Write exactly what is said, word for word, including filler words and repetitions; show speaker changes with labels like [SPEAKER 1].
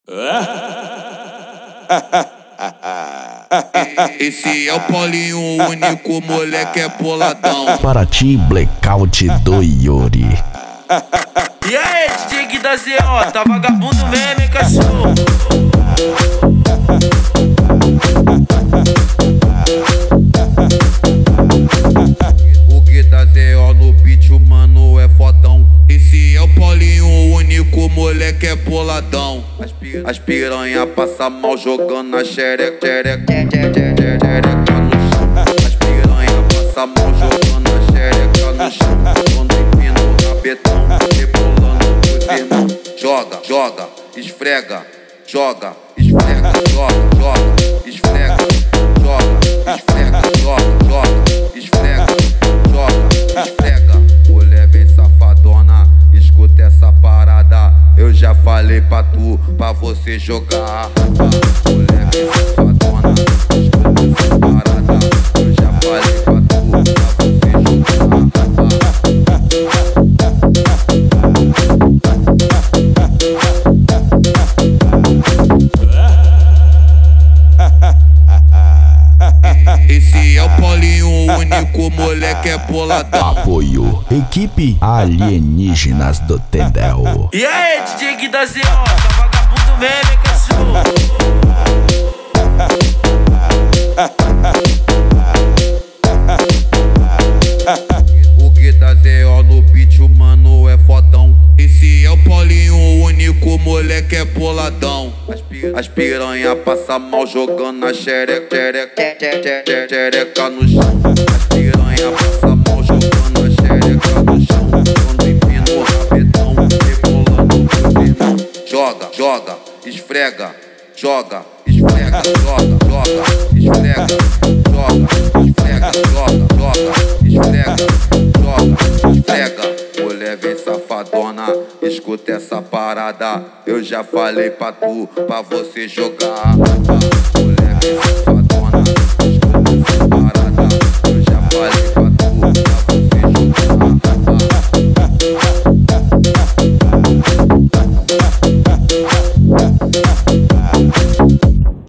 [SPEAKER 1] Esse é o Paulinho, o único moleque é boladão.
[SPEAKER 2] Paraty Blackout do Yuri.
[SPEAKER 3] E aí, D J Gui da Z O, tá vagabundo mesmo, hein, cachorro?
[SPEAKER 1] O Gui da Z O no beat, o mano é fodão. Esse é o Paulinho, o único moleque é boladão. As piranha passa mal jogando a xereca, xereca, xereca no chão. As piranha passa mal jogando a xereca no chão. Quando empina o rabetão, rebolando pros irmãos. Joga, joga, esfrega, joga, esfrega, joga, joga, esfrega, joga, esfrega, joga, joga, esfrega, joga, esfrega. Mulher vem safadona, escuta essa parada. Eu já falei pra tu, pra você jogar. Mulher vem safadona, escuta essa parada. Eu já falei pra tu, pra você jogar. Esse é o Paulinho, o único moleque é boladão.
[SPEAKER 2] Apoio Equipe Alienígenas do Tendel.
[SPEAKER 3] E aí, D J Gui da Z O, tá vagabundo mesmo, hein, cachorro?
[SPEAKER 1] O Gui da Z O no beat, o mano é fodão. Esse é o Paulinho, o único moleque é boladão. As piranha passa mal jogando a xereca, xereca, xereca no chão. As piranha passa mal jogando a xereca no chão. Quando empina o rabetão, rebolando pros irmãos. Joga, joga, esfrega, joga, esfrega, joga, joga, esfrega, joga, esfrega, joga, joga, esfrega, joga, esfrega. Mulher vem safadona, escuta essa parada. Eu já falei pra tu, pra você jogar.